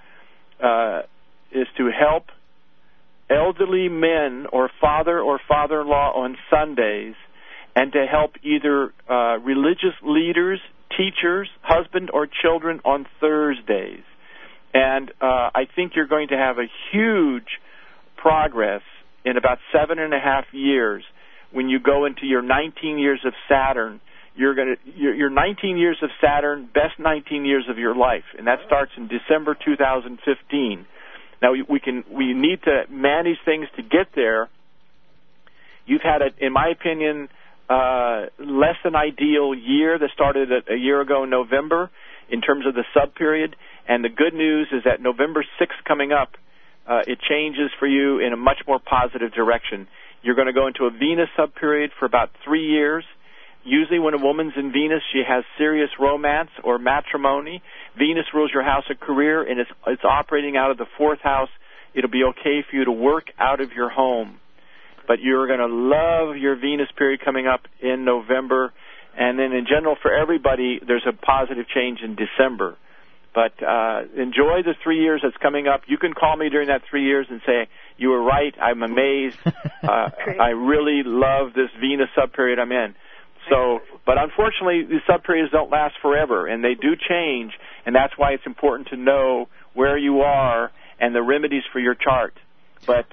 Speaker 3: help elderly men or father-in-law on Sundays, and to help either religious leaders, teachers, husband, or children on Thursdays. And I think you're going to have a huge progress in about 7.5 years. When you go into your 19 years of Saturn, your 19 years of Saturn, best 19 years of your life, and that starts in December 2015. Now we need to manage things to get there. You've had, in my opinion, less than ideal year that started a year ago in November in terms of the sub period. And the good news is that November 6th coming up, it changes for you in a much more positive direction. You're going to go into a Venus sub period for about 3 years. Usually when a woman's in Venus, she has serious romance or matrimony. Venus rules your house of career, and it's operating out of the 4th house. It'll be okay for you to work out of your home. But you're going to love your Venus period coming up in November. And then in general, for everybody, there's a positive change in December. But enjoy the 3 years that's coming up. You can call me during that 3 years and say, you were right, I'm amazed. I really love this Venus sub-period I'm in. So, but unfortunately, these sub-periods don't last forever, and they do change, and that's why it's important to know where you are and the remedies for your chart. But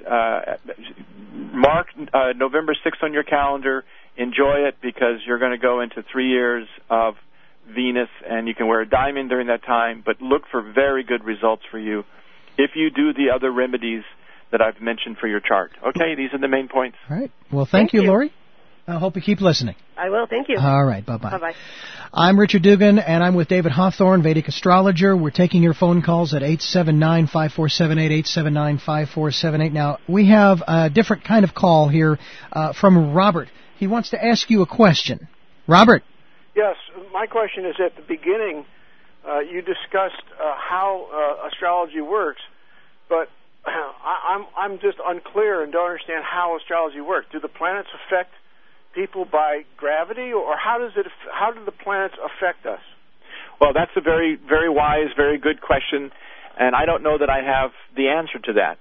Speaker 3: mark November 6th on your calendar. Enjoy it, because you're going to go into 3 years of Venus, and you can wear a diamond during that time, but look for very good results for you if you do the other remedies that I've mentioned for your chart. Okay, these are the main points.
Speaker 1: All right. Well, thank you, Lori. I hope you keep listening.
Speaker 7: I will. Thank you.
Speaker 1: All right. Bye-bye.
Speaker 7: Bye-bye.
Speaker 1: I'm Richard Dugan, and I'm with David Hawthorne, Vedic Astrologer. We're taking your phone calls at 879-5478, 879-5478. Now, we have a different kind of call here from Robert. He wants to ask you a question. Robert.
Speaker 8: Yes. My question is, at the beginning, you discussed how astrology works, but I'm just unclear and don't understand how astrology works. Do the planets affect people by gravity, or how do the planets affect us?
Speaker 3: Well, that's a very, very wise, very good question, and I don't know that I have the answer to that.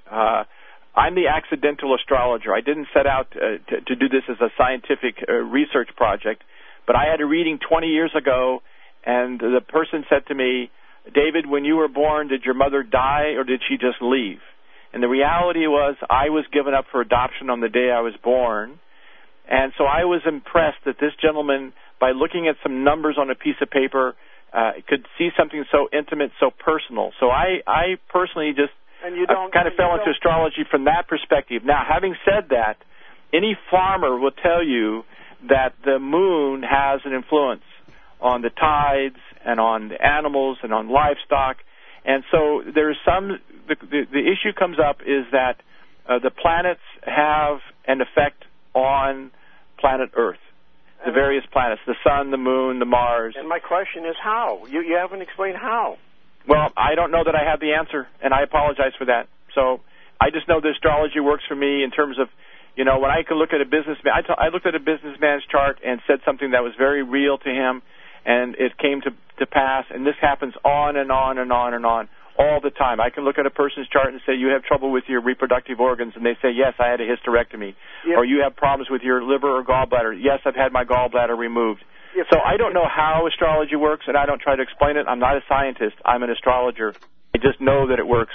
Speaker 3: I'm the accidental astrologer. I didn't set out to do this as a scientific research project, but I had a reading 20 years ago, and the person said to me, David, when you were born, did your mother die, or did she just leave? And the reality was I was given up for adoption on the day I was born. And so I was impressed that this gentleman, by looking at some numbers on a piece of paper, could see something so intimate, so personal. So I personally just kind of fell into astrology from that perspective. Now, having said that, any farmer will tell you that the moon has an influence on the tides and on the animals and on livestock. And so there's the issue comes up is that the planets have an effect on planet Earth, the various planets, the sun, the moon, the Mars.
Speaker 8: And my question is how? You haven't explained how.
Speaker 3: Well, I don't know that I have the answer, and I apologize for that. So I just know that astrology works for me in terms of, when I can look at a businessman. I looked at a businessman's chart and said something that was very real to him, and it came to pass, and this happens on and on and on and on all the time. I can look at a person's chart and say, you have trouble with your reproductive organs, and they say, yes, I had a hysterectomy. Yep. Or you have problems with your liver or gallbladder. Yes, I've had my gallbladder removed. Yep. So I don't know how astrology works, and I don't try to explain it. I'm not a scientist. I'm an astrologer. I just know that it works.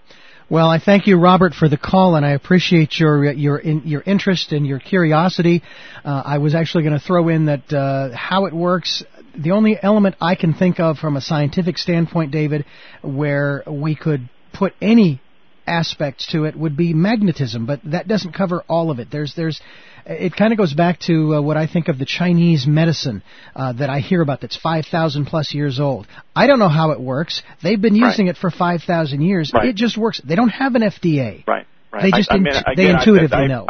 Speaker 1: Well, I thank you, Robert, for the call, and I appreciate your interest and your curiosity. I was actually going to throw in that how it works. The only element I can think of from a scientific standpoint, David, where we could put any aspects to it would be magnetism, but that doesn't cover all of it. It kind of goes back to what I think of the Chinese medicine that I hear about that's 5,000 plus years old. I don't know how it works. They've been using it for 5,000 years. Right. It just works. They don't have an FDA.
Speaker 3: Right.
Speaker 1: They just they intuitively know.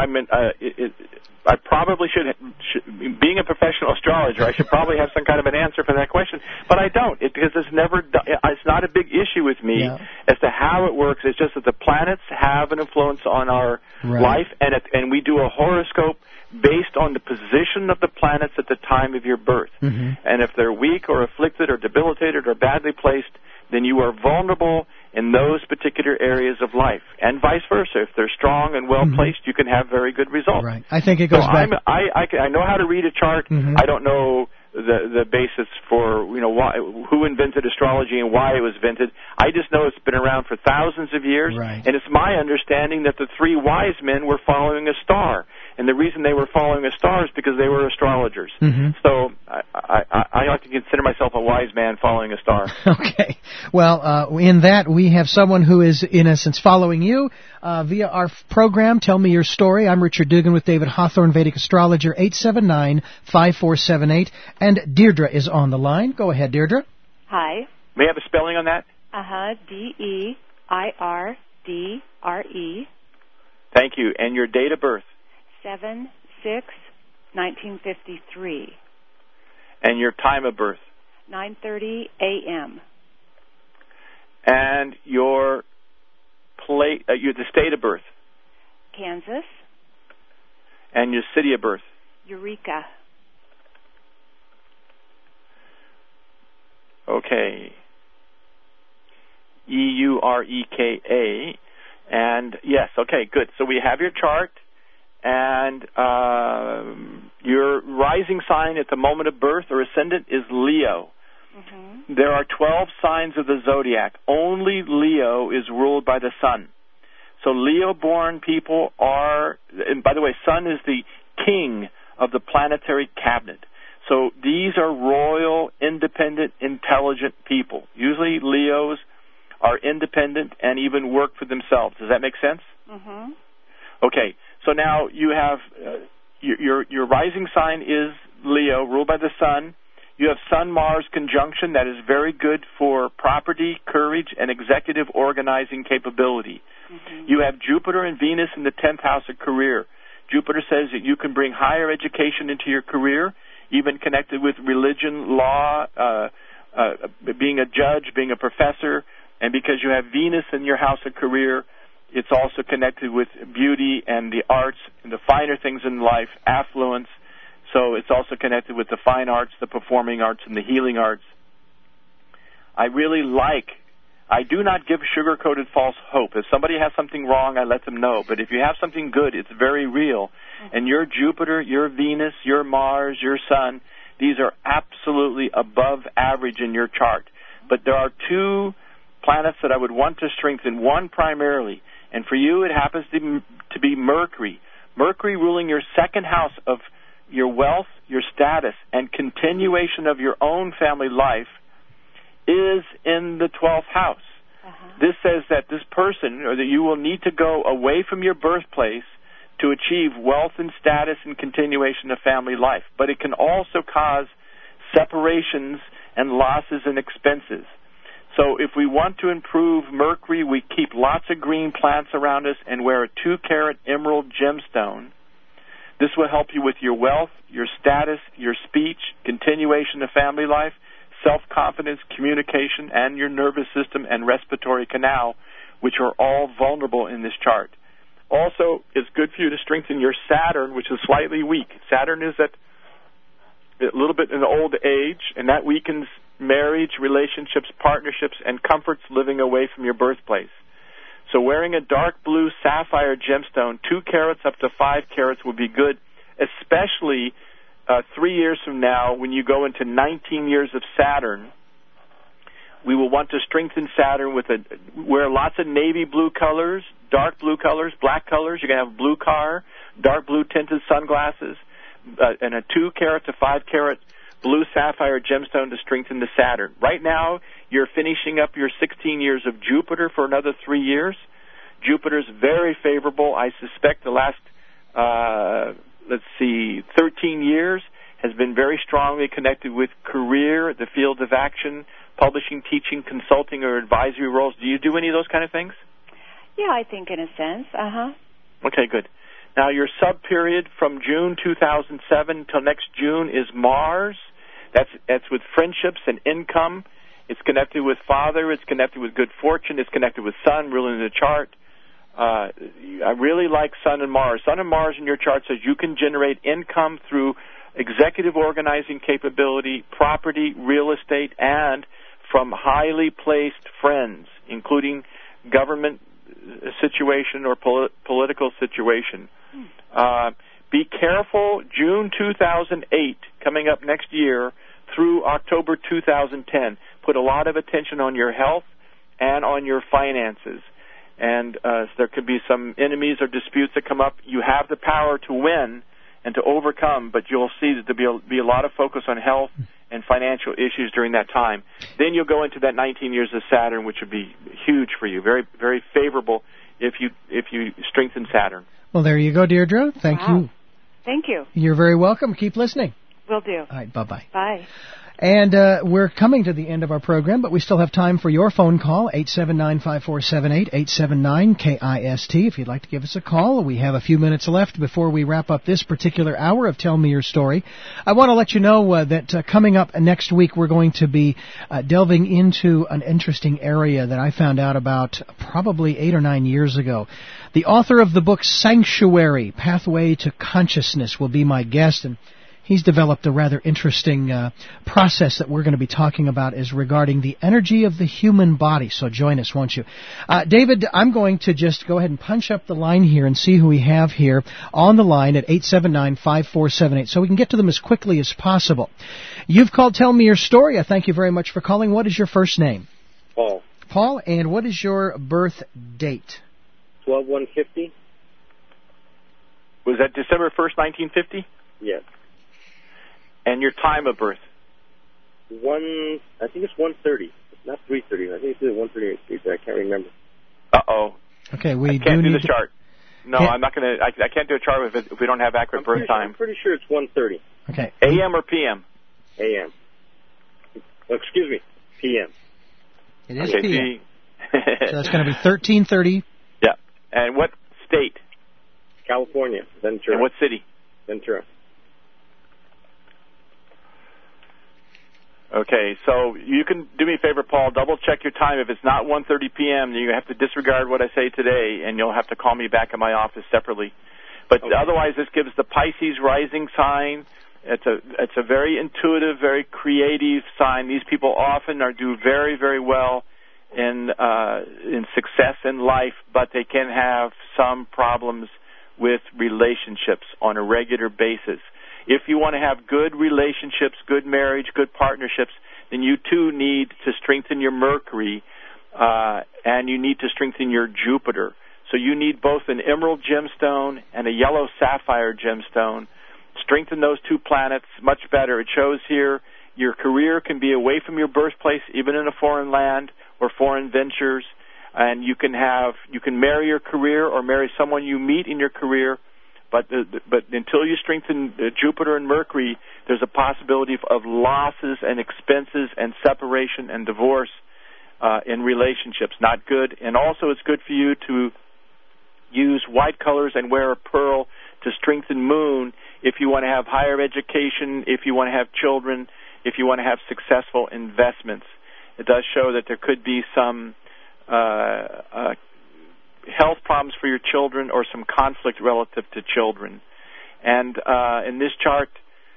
Speaker 3: I probably should, being a professional astrologer, I should probably have some kind of an answer for that question, but I don't, because it's not a big issue with me as to how it works. It's just that the planets have an influence on our life, and we do a horoscope based on the position of the planets at the time of your birth. Mm-hmm. And if they're weak or afflicted or debilitated or badly placed, then you are vulnerable in those particular areas of life, and vice versa. If they're strong and well placed, you can have very good results.
Speaker 1: Right. I think it goes back.
Speaker 3: I know how to read a chart. Mm-hmm. I don't know the basis for who invented astrology and why it was invented. I just know it's been around for thousands of years,
Speaker 1: right.
Speaker 3: And it's my understanding that the three wise men were following a star, and the reason they were following a star is because they were astrologers.
Speaker 1: Mm-hmm.
Speaker 3: So I like to consider myself a wise man following a star.
Speaker 1: Okay. Well, in that we have someone who is in essence following you via our program. Tell me your story. I'm Richard Dugan with David Hawthorne, Vedic Astrologer, 879-5478. And Deirdre is on the line. Go ahead, Deirdre.
Speaker 9: Hi.
Speaker 3: May I have a spelling on that?
Speaker 9: Deirtre.
Speaker 3: Thank you. And your date of birth?
Speaker 9: 7/6/1953.
Speaker 3: And your time of birth?
Speaker 9: 9:30 a.m.
Speaker 3: And your the state of birth?
Speaker 9: Kansas.
Speaker 3: And your city of birth?
Speaker 9: Eureka.
Speaker 3: Okay. Eureka. And yes, okay, good. So we have your chart, and your rising sign at the moment of birth or ascendant is Leo.
Speaker 9: Mm-hmm.
Speaker 3: There are 12 signs of the zodiac. Only Leo is ruled by the sun. So Leo-born people are, and by the way, sun is the king of the planetary cabinet. So these are royal, independent, intelligent people. Usually Leos are independent and even work for themselves. Does that make sense?
Speaker 9: Mm-hmm.
Speaker 3: Okay, so now you have your rising sign is Leo, ruled by the sun. You have Sun-Mars conjunction. That is very good for property, courage, and executive organizing capability.
Speaker 9: Mm-hmm.
Speaker 3: You have Jupiter and Venus in the 10th house of career. Jupiter says that you can bring higher education into your career, even connected with religion, law, being a judge, being a professor. And because you have Venus in your house of career, it's also connected with beauty and the arts and the finer things in life, affluence. So it's also connected with the fine arts, the performing arts, and the healing arts. I do not give sugar-coated false hope. If somebody has something wrong, I let them know. But if you have something good, it's very real. And your Jupiter, your Venus, your Mars, your Sun, these are absolutely above average in your chart. But there are two planets that I would want to strengthen. One primarily, and for you it happens to be Mercury. Mercury ruling your second house of your wealth, your status, and continuation of your own family life is in the 12th house.
Speaker 9: Uh-huh.
Speaker 3: This says that this person, or that you will need to go away from your birthplace to achieve wealth and status and continuation of family life. But it can also cause separations and losses and expenses. So if we want to improve Mercury, we keep lots of green plants around us and wear a 2-carat emerald gemstone. This will help you with your wealth, your status, your speech, continuation of family life, self-confidence, communication, and your nervous system and respiratory canal, which are all vulnerable in this chart. Also, it's good for you to strengthen your Saturn, which is slightly weak. Saturn is at a little bit in old age, and that weakens marriage, relationships, partnerships, and comforts living away from your birthplace. So wearing a dark blue sapphire gemstone, 2 carats up to 5 carats would be good, especially 3 years from now when you go into 19 years of Saturn. We will want to strengthen Saturn with wear lots of navy blue colors, dark blue colors, black colors. You're going to have a blue car, dark blue tinted sunglasses, and a 2 carat to 5 carat blue sapphire gemstone to strengthen the Saturn. Right now, you're finishing up your 16 years of Jupiter for another 3 years. Jupiter's very favorable. I suspect the last, 13 years has been very strongly connected with career, the field of action, publishing, teaching, consulting, or advisory roles. Do you do any of those kind of things?
Speaker 9: Yeah, I think in a sense. Uh-huh.
Speaker 3: Okay, good. Now, your sub-period from June 2007 till next June is Mars. That's with friendships and income. It's connected with father. It's connected with good fortune. It's connected with Sun, ruling the chart. I really like Sun and Mars. Sun and Mars in your chart says you can generate income through executive organizing capability, property, real estate, and from highly placed friends, including government situation or political situation. Be careful, June 2008, coming up next year, through October 2010. Put a lot of attention on your health and on your finances. And there could be some enemies or disputes that come up. You have the power to win and to overcome, but you'll see that there'll be a lot of focus on health and financial issues during that time. Then you'll go into that 19 years of Saturn, which would be huge for you, very, very favorable if you strengthen Saturn.
Speaker 1: Well, there you go, Deirdre. Thank you.
Speaker 9: Thank you.
Speaker 1: You're very welcome. Keep listening.
Speaker 9: Will do.
Speaker 1: All right, bye-bye.
Speaker 9: Bye.
Speaker 1: And we're coming to the end of our program, but we still have time for your phone call, 879-5478, 879-KIST. If you'd like to give us a call, we have a few minutes left before we wrap up this particular hour of Tell Me Your Story. I want to let you know that coming up next week, we're going to be delving into an interesting area that I found out about probably 8 or 9 years ago. The author of the book Sanctuary, Pathway to Consciousness, will be my guest, and he's developed a rather interesting process that we're going to be talking about is regarding the energy of the human body. So join us, won't you? David, I'm going to just go ahead and punch up the line here and see who we have here on the line at 879-5478 so we can get to them as quickly as possible. You've called Tell Me Your Story. I thank you very much for calling. What is your first name?
Speaker 10: Paul.
Speaker 1: Paul, and what is your birth date?
Speaker 10: 12/1/50.
Speaker 3: Was that December 1st, 1950?
Speaker 10: Yes.
Speaker 3: And your time of birth?
Speaker 10: I think it's 1:30. Not 3:30. I think it's 1:38. I can't remember.
Speaker 3: Uh-oh.
Speaker 1: Okay, we
Speaker 3: I can't do the
Speaker 1: to
Speaker 3: chart. No, I'm not going to. I can't do a chart if we don't have accurate birth time.
Speaker 10: I'm pretty sure it's 1:30.
Speaker 1: Okay.
Speaker 3: AM or PM?
Speaker 10: AM. Excuse me. PM.
Speaker 1: It is
Speaker 3: okay,
Speaker 1: PM. So that's going to be 13:30.
Speaker 3: Yeah. And what state?
Speaker 10: California. Ventura.
Speaker 3: And what city?
Speaker 10: Ventura.
Speaker 3: Okay, so you can do me a favor, Paul. Double check your time. If it's not 1:30 p.m., then you have to disregard what I say today, and you'll have to call me back in my office separately. But otherwise, this gives the Pisces rising sign. It's a very intuitive, very creative sign. These people often do very, very well in success in life, but they can have some problems with relationships on a regular basis. If you want to have good relationships, good marriage, good partnerships, then you too need to strengthen your Mercury, and you need to strengthen your Jupiter. So you need both an emerald gemstone and a yellow sapphire gemstone. Strengthen those two planets much better. It shows here your career can be away from your birthplace, even in a foreign land or foreign ventures, and you can marry your career or marry someone you meet in your career. But until you strengthen Jupiter and Mercury, there's a possibility of losses and expenses and separation and divorce in relationships. Not good. And also it's good for you to use white colors and wear a pearl to strengthen Moon if you want to have higher education, if you want to have children, if you want to have successful investments. It does show that there could be some health problems for your children or some conflict relative to children. And in this chart,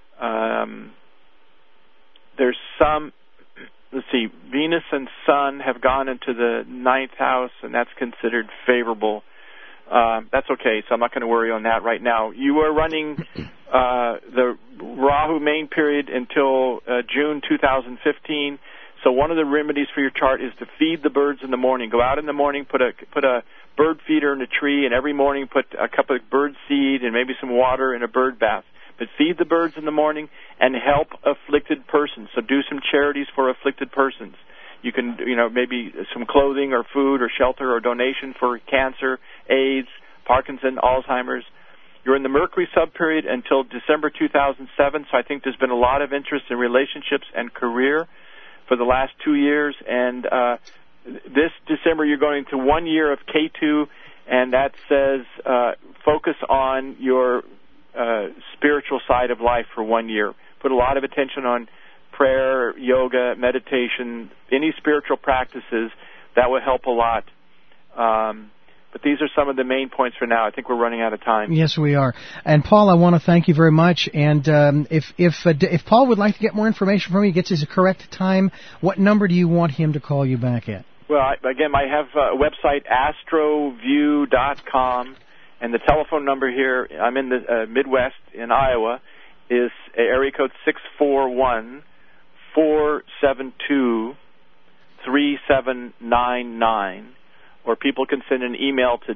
Speaker 3: there's some, Venus and Sun have gone into the 9th house, and that's considered favorable. That's okay, so I'm not going to worry on that right now. You are running the Rahu main period until June 2015. So one of the remedies for your chart is to feed the birds in the morning. Go out in the morning, put a bird feeder in a tree, and every morning put a cup of bird seed and maybe some water in a bird bath. But feed the birds in the morning and help afflicted persons. So do some charities for afflicted persons. You can, maybe some clothing or food or shelter or donation for cancer, AIDS, Parkinson, Alzheimer's. You're in the Mercury sub-period until December 2007, so I think there's been a lot of interest in relationships and career for the last 2 years. And this December you're going to 1 year of K2, and that says focus on your spiritual side of life for 1 year. Put a lot of attention on prayer, yoga, meditation, any spiritual practices. That will help a lot. But these are some of the main points for now. I think we're running out of time.
Speaker 1: Yes, we are. And Paul, I want to thank you very much. And if Paul would like to get more information from you, gets his correct time, what number do you want him to call you back at?
Speaker 3: Well, again, I have a website, astroview.com, and the telephone number here, I'm in the Midwest in Iowa, is area code 641 844-722-3799, or people can send an email to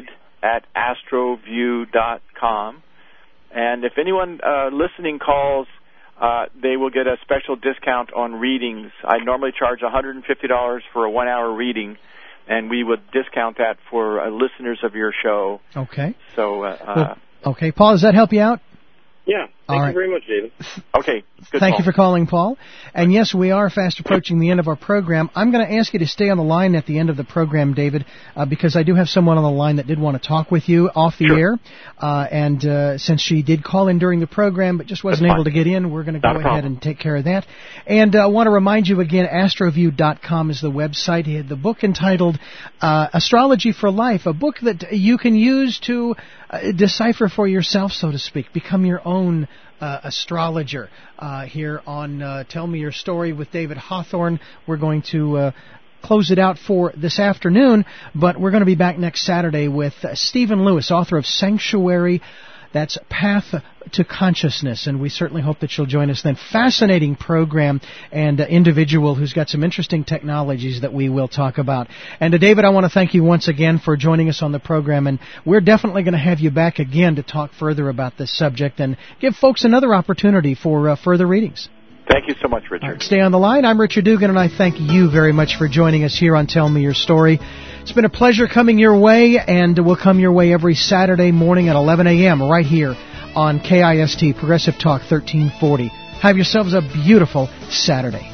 Speaker 3: david@astroview.com. And if anyone listening calls, they will get a special discount on readings. I normally charge $150 for a 1-hour reading, and we would discount that for listeners of your show.
Speaker 1: Okay.
Speaker 3: So,
Speaker 1: okay, Paul, does that help you out?
Speaker 10: Yeah. Thank you very much, David.
Speaker 3: Okay. Good
Speaker 1: Thank
Speaker 3: call.
Speaker 1: you for calling, Paul. And yes, we are fast approaching the end of our program. I'm going to ask you to stay on the line at the end of the program, David, because I do have someone on the line that did want to talk with you off the air. And since she did call in during the program but just wasn't able to get in, we're going to go ahead and take care of that. And I want to remind you again, astroview.com is the website. He had the book entitled Astrology for Life, a book that you can use to decipher for yourself, so to speak, become your own astrologer. Here on Tell Me Your Story with David Hawthorne, we're going to close it out for this afternoon, but we're going to be back next Saturday with Stephen Lewis, author of Sanctuary. That's Path to Consciousness, and we certainly hope that you'll join us then. Fascinating program and individual who's got some interesting technologies that we will talk about. And David, I want to thank you once again for joining us on the program, and we're definitely going to have you back again to talk further about this subject and give folks another opportunity for further readings.
Speaker 3: Thank you so much, Richard.
Speaker 1: Right, stay on the line. I'm Richard Dugan, and I thank you very much for joining us here on Tell Me Your Story. It's been a pleasure coming your way, and we'll come your way every Saturday morning at 11 a.m. right here on KIST, Progressive Talk 1340. Have yourselves a beautiful Saturday.